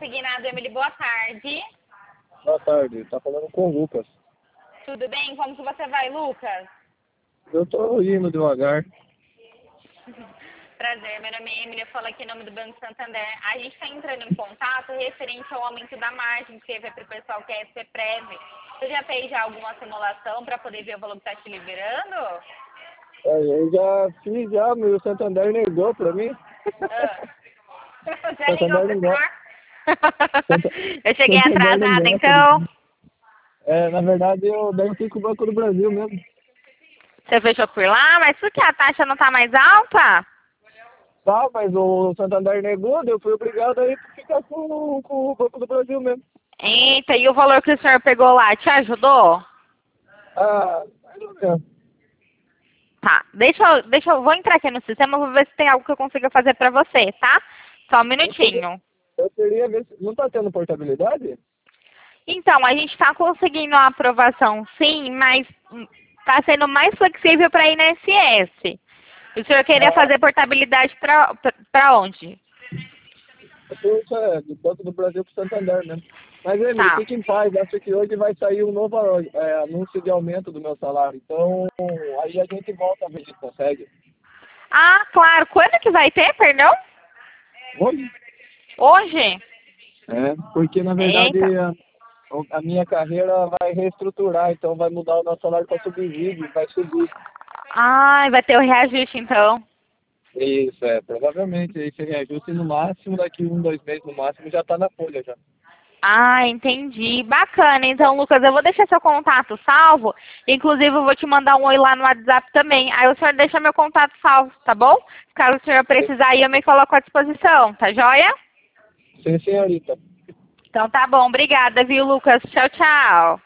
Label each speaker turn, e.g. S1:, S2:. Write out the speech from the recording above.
S1: consignado, Emily. Boa tarde.
S2: Boa tarde, tá falando com o Lucas.
S1: Tudo bem? Como que você vai, Lucas?
S2: Eu tô indo devagar.
S1: Prazer, meu nome é Emily, eu falo aqui em nome do Banco Santander. A gente está entrando em contato referente ao aumento da margem que teve para o pessoal que é SPPrev. Você já fez alguma simulação para poder ver o valor que está te liberando?
S2: Eu já fiz, mas o Santander negou pra mim.
S1: Já ligou
S2: Santander
S1: pro
S2: não
S1: senhor?
S2: gosta.
S1: Eu cheguei
S2: Santander não
S1: atrasada,
S2: gosta.
S1: então.
S2: Na verdade, eu daí eu fui com o Banco do Brasil mesmo.
S1: Você fechou por lá? Mas por que a taxa não está mais alta?
S2: Tá, mas o Santander negou, daí eu fui obrigado a ficar com o Banco do Brasil mesmo.
S1: Eita, e o valor que o senhor pegou lá, te ajudou?
S2: Mais ou menos.
S1: Tá, vou entrar aqui no sistema, vou ver se tem algo que eu consiga fazer pra você, tá? Só um minutinho.
S2: Eu queria ver se... Não tá tendo portabilidade?
S1: Então, a gente tá conseguindo a aprovação sim, mas tá sendo mais flexível para INSS. O senhor queria fazer portabilidade pra onde?
S2: Isso é do Banco do Brasil pro Santander mesmo. Mas, Emily,
S1: Tá.
S2: fique em paz. Acho que hoje vai sair um novo anúncio de aumento do meu salário. Então, aí a gente volta a ver se consegue.
S1: Ah, claro. Quando que vai ter, perdão?
S2: Hoje?
S1: Hoje?
S2: Porque, na verdade,
S1: Eita.
S2: a minha carreira vai reestruturar. Então, vai mudar o nosso salário para subsídio. Vai subir.
S1: Ai, vai ter o reajuste então.
S2: Isso, provavelmente esse reajuste no máximo, daqui 1, 2 meses no máximo, já está na folha já.
S1: Ah, entendi. Bacana. Então, Lucas, eu vou deixar seu contato salvo. Inclusive, eu vou te mandar um oi lá no WhatsApp também. Aí o senhor deixa meu contato salvo, tá bom? Caso o senhor precisar, aí eu me coloco à disposição, tá joia?
S2: Sim, senhorita.
S1: Então tá bom. Obrigada, viu, Lucas? Tchau, tchau.